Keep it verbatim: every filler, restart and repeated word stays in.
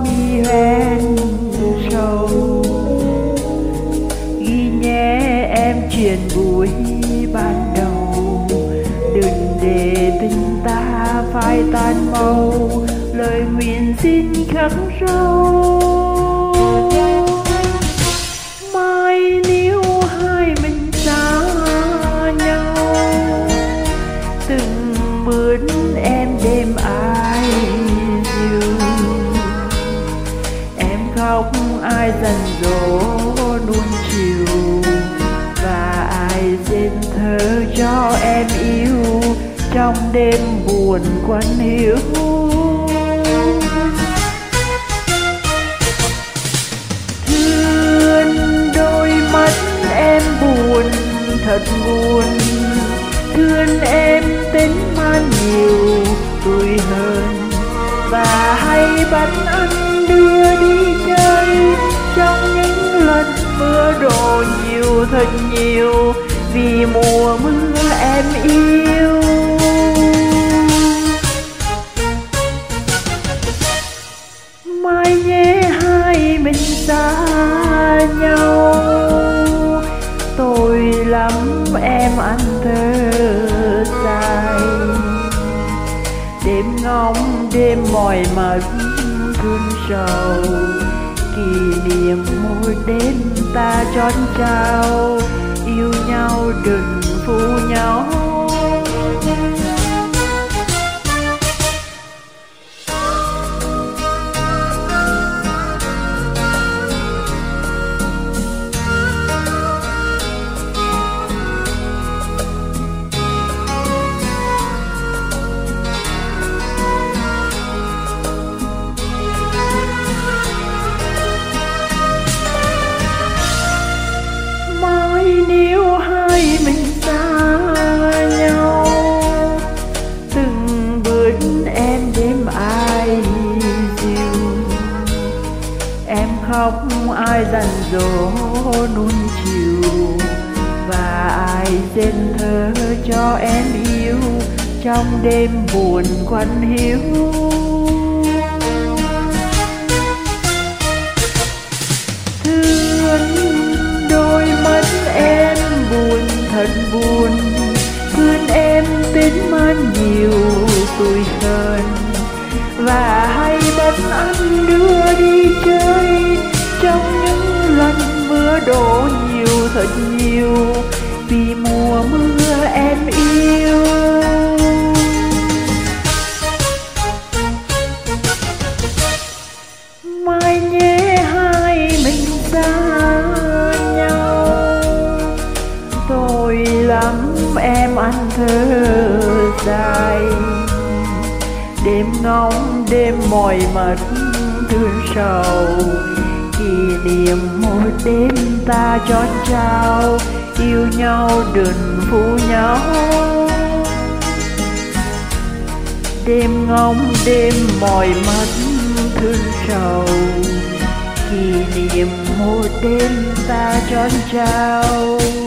hoen sầu. Ghi nhé em chuyện buổi ban đầu, đừng để tình ta phai tan mau, lời nguyện xin khắc sâu. Mai nếu hai mình xa nhau, từng bữa em đêm ai dịu, em khóc ai dần dỗ nuông chiều, và ai dệt thơ cho em yêu trong đêm buồn quặn hiu. Thương đôi mắt em buồn thật buồn, thương em tính man nhiều tuổi hơn, và hay bắt anh đưa đi chơi trong những lần mưa đổ nhiều thật nhiều, vì mùa mưa em yêu. Mai nhé hai mình xa nhau, tôi lắm em anh thơ dài, đêm ngóng đêm mỏi mệt thương sầu, kỷ niệm một đêm ta chót trao, yêu nhau đừng phụ nhau. Nếu hai mình xa nhau, từng bữa em đêm ai dịu, em khóc ai dặn dỗ nuông chiều, và ai dệt thơ cho em yêu trong đêm buồn quặn hiu. Đôi mắt em buồn thật buồn, thương em tính man nhiều tuổi hơn, và hay bắt anh đưa đi chơi trong những lần mưa đổ nhiều thật nhiều, vì mùa mưa em yêu. Mai nhé hai mình xa nhau, tôi lắm em anh thơ dài, đêm ngóng đêm mỏi mệt thương sầu, kỷ niệm một đêm ta chót trao, yêu nhau đừng phụ nhau. Đêm ngóng đêm mỏi mệt thương sầu, kỷ niệm một đêm ta chót trao.